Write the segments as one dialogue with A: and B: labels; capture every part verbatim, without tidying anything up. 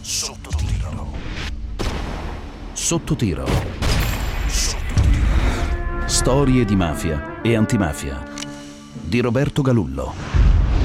A: Sotto tiro. Sotto tiro. Sotto tiro. Storie di mafia e antimafia di Roberto Galullo.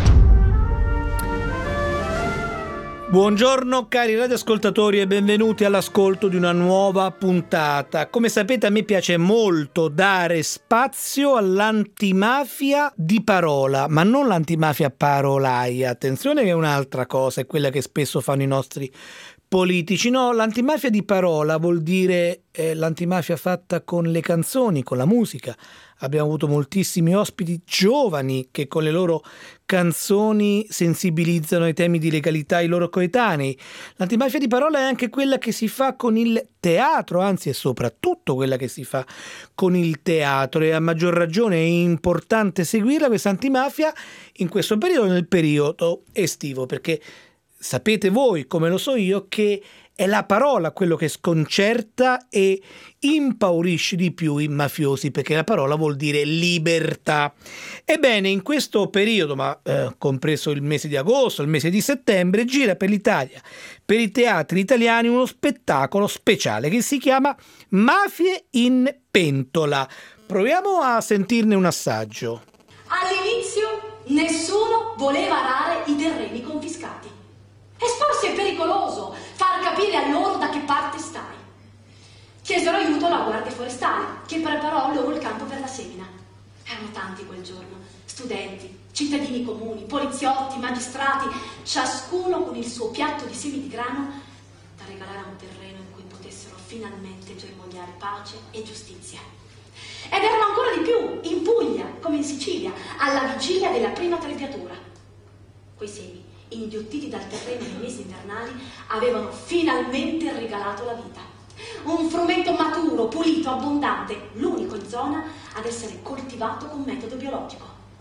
B: Buongiorno cari radioascoltatori e benvenuti all'ascolto di una nuova puntata. Come sapete, a me piace molto dare spazio all'antimafia di parola, ma non l'antimafia parolaia. Attenzione, che è un'altra cosa, è quella che spesso fanno i nostri politici. No, l'antimafia di parola vuol dire eh, l'antimafia fatta con le canzoni, con la musica. Abbiamo avuto moltissimi ospiti giovani che con le loro canzoni sensibilizzano ai temi di legalità i loro coetanei. L'antimafia di parola è anche quella che si fa con il teatro, anzi è soprattutto quella che si fa con il teatro, e a maggior ragione è importante seguirla questa antimafia in questo periodo, nel periodo estivo, perché sapete voi, come lo so io, che è la parola quello che sconcerta e impaurisce di più i mafiosi, perché la parola vuol dire libertà. Ebbene, in questo periodo, ma eh, compreso il mese di agosto, il mese di settembre, gira per l'Italia, per i teatri italiani, uno spettacolo speciale che si chiama Mafie in Pentola. Proviamo a sentirne un assaggio.
C: All'inizio nessuno voleva arare i terreni confiscati. Esporsi è pericoloso, far capire a loro da che parte stai. Chiesero aiuto alla Guardia Forestale, che preparò loro il campo per la semina. Erano tanti quel giorno, studenti, cittadini comuni, poliziotti, magistrati, ciascuno con il suo piatto di semi di grano da regalare a un terreno in cui potessero finalmente germogliare pace e giustizia. Ed erano ancora di più, in Puglia, come in Sicilia, alla vigilia della prima trebbiatura. Quei semi, inghiottiti dal terreno nei mesi invernali, avevano finalmente regalato la vita. Un frumento maturo, pulito, abbondante, l'unico in zona ad essere coltivato con metodo biologico.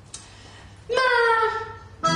C: Ma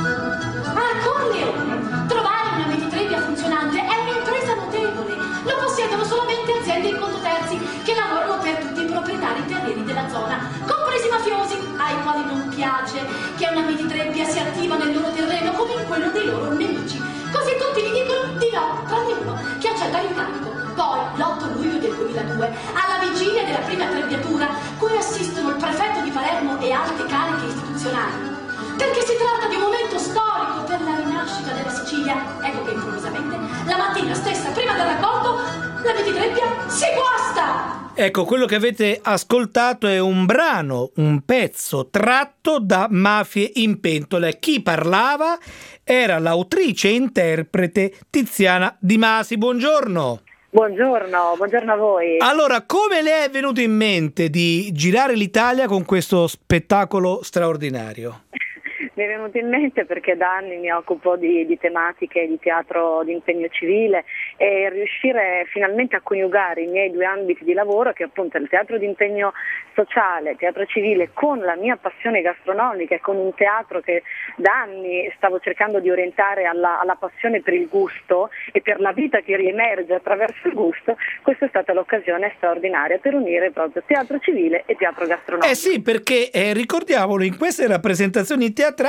C: a Corleone trovare una meditrebbia funzionante è un'impresa notevole. Lo possiedono solamente aziende in conto terzi che lavorano per tutti i proprietari terreni della zona, compresi i mafiosi, ai quali non piace che una meditrebbia si attiva nel loro terreno come in quello dei loro nemici. Così tutti gli dicono di no, tranne uno che accetta l'incarico. Poi, l'otto luglio del duemiladue, alla vigilia della prima trebbiatura, cui assistono il prefetto di Palermo e alte cariche istituzionali, perché si tratta di un momento storico per la rinascita della Sicilia, ecco che improvvisamente, la mattina stessa, prima del raccolto, la meditrebbia si guasta!
B: Ecco, quello che avete ascoltato è un brano, un pezzo tratto da Mafie in Pentola, e chi parlava era l'autrice e interprete Tiziana Di Masi. Buongiorno!
D: Buongiorno, buongiorno a voi.
B: Allora, come le è venuto in mente di girare l'Italia con questo spettacolo straordinario?
D: Mi è venuto in mente perché da anni mi occupo di, di tematiche di teatro di impegno civile, e riuscire finalmente a coniugare i miei due ambiti di lavoro, che appunto è il teatro di impegno sociale, teatro civile, con la mia passione gastronomica e con un teatro che da anni stavo cercando di orientare alla, alla passione per il gusto e per la vita che riemerge attraverso il gusto. Questa è stata l'occasione straordinaria per unire proprio teatro civile e teatro gastronomico.
B: Eh sì, perché eh, ricordiamolo, in queste rappresentazioni teatrali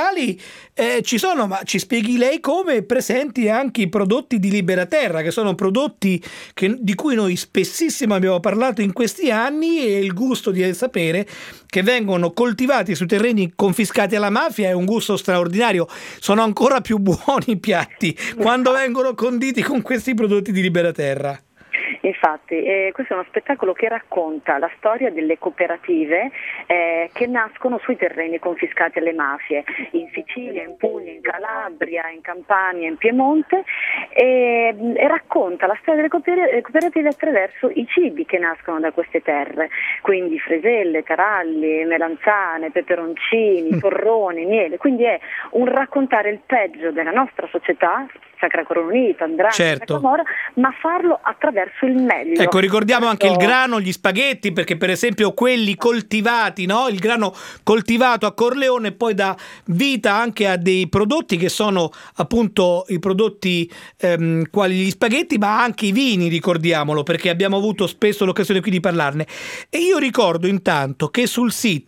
B: eh, ci sono, ma ci spieghi lei come, presenti anche i prodotti di Libera Terra, che sono prodotti che, di cui noi spessissimo abbiamo parlato in questi anni, e il gusto di sapere che vengono coltivati su terreni confiscati alla mafia è un gusto straordinario. Sono ancora più buoni i piatti quando vengono conditi con questi prodotti di Libera Terra.
D: Infatti, eh, questo è uno spettacolo che racconta la storia delle cooperative eh, che nascono sui terreni confiscati alle mafie, in Sicilia, in Puglia, in Calabria, in Campania, in Piemonte, e, e racconta la storia delle cooperative attraverso i cibi che nascono da queste terre, quindi freselle, taralli, melanzane, peperoncini, porroni, miele. Quindi è un raccontare il peggio della nostra società, Sacra Corona Unita, Andrangheta,
B: certo,
D: Camorra, ma farlo attraverso il meglio.
B: Ecco, ricordiamo anche il grano, gli spaghetti, perché per esempio quelli coltivati, no? Il grano coltivato a Corleone poi dà vita anche a dei prodotti che sono appunto i prodotti ehm, quali gli spaghetti, ma anche i vini, ricordiamolo, perché abbiamo avuto spesso l'occasione qui di parlarne. E io ricordo intanto che sul sito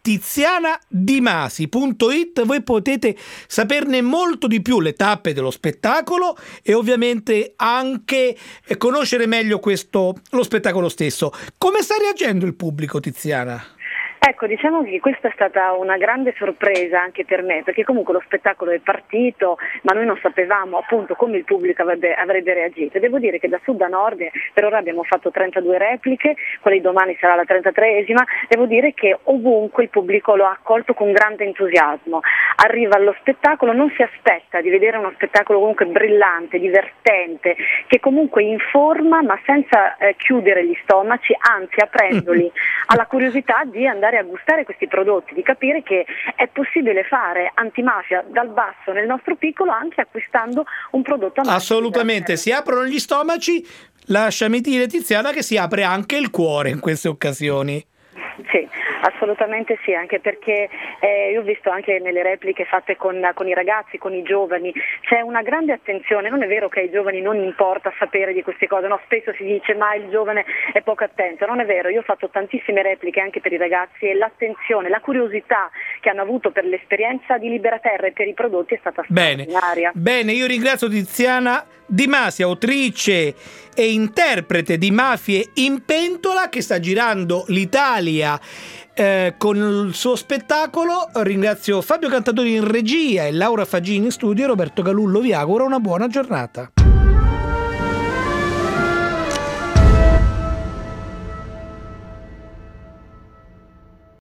B: tiziana di masi punto it. Voi potete saperne molto di più, le tappe dello spettacolo, e ovviamente anche conoscere meglio questo lo spettacolo stesso. Come sta reagendo il pubblico, Tiziana?
D: Ecco, diciamo che questa è stata una grande sorpresa anche per me, perché comunque lo spettacolo è partito, ma noi non sapevamo appunto come il pubblico avrebbe, avrebbe reagito. Devo dire che da sud a nord per ora abbiamo fatto trentadue repliche, quella di domani sarà la trentatreesima, devo dire che ovunque il pubblico lo ha accolto con grande entusiasmo. Arriva allo spettacolo, non si aspetta di vedere uno spettacolo comunque brillante, divertente, che comunque informa ma senza eh, chiudere gli stomaci, anzi aprendoli alla curiosità di andare a gustare questi prodotti, di capire che è possibile fare antimafia dal basso nel nostro piccolo anche acquistando un prodotto.
B: Assolutamente, si aprono gli stomaci, lasciami dire, Tiziana, che si apre anche il cuore in queste occasioni.
D: Sì, assolutamente sì, anche perché eh, io ho visto anche nelle repliche fatte con, con i ragazzi, con i giovani, c'è una grande attenzione. Non è vero che ai giovani non importa sapere di queste cose, no? Spesso si dice ma il giovane è poco attento, non è vero. Io ho fatto tantissime repliche anche per i ragazzi e l'attenzione, la curiosità che hanno avuto per l'esperienza di Liberaterra e per i prodotti è stata straordinaria.
B: Bene, bene, io ringrazio Tiziana Di Masi, autrice e interprete di Mafie in pentola, che sta girando l'Italia eh, con il suo spettacolo. Ringrazio Fabio Cantatori in regia e Laura Fagini in studio. Roberto Galullo vi augura una buona giornata.